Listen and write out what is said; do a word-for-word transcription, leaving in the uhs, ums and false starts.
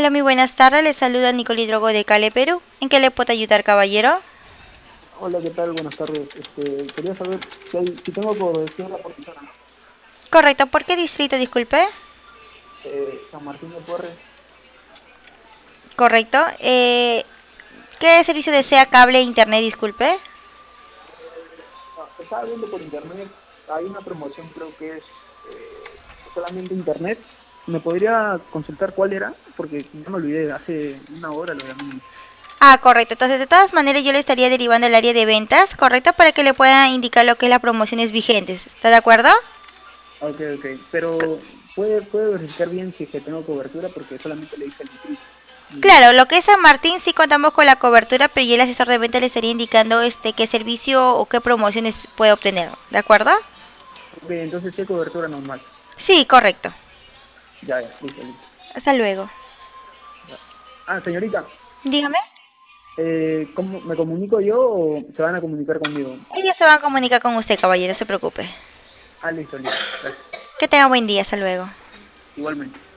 Hola, muy buenas tardes. Le saluda Nicole Hidrogo de Cali, Perú. ¿En qué le puedo ayudar, caballero? Hola, ¿qué tal? Buenas tardes. Este, quería saber si, hay, si tengo cobertura por mi zona, ¿no? Correcto. ¿Por qué distrito, disculpe? Eh, San Martín de Porres. Correcto. Eh, ¿qué servicio desea? Cable e internet, disculpe. Ah, estaba viendo por internet, hay una promoción, creo que es eh, solamente internet. ¿Me podría consultar cuál era? Porque ya me olvidé, hace una hora lo llamé. Ah, correcto. Entonces, de todas maneras, yo le estaría derivando al área de ventas, ¿correcto? Para que le pueda indicar lo que es las promociones vigentes. ¿Está de acuerdo? Ok, ok. Pero puede, puede verificar bien si es que tengo cobertura porque solamente le dije el distrito. Y, Claro, lo que es San Martín sí contamos con la cobertura, pero ya el asesor de venta le estaría indicando este qué servicio o qué promociones puede obtener. ¿De acuerdo? ok, entonces sí hay cobertura normal. Sí, correcto. Ya, ya, listo, listo. Hasta luego. Ya. Ah, señorita. Dígame. Eh, ¿cómo, me comunico yo o se van a comunicar conmigo? Ellos se van a comunicar con usted, caballero, no se preocupe. Ah, listo, listo. Gracias. Que tenga buen día, hasta luego. Igualmente.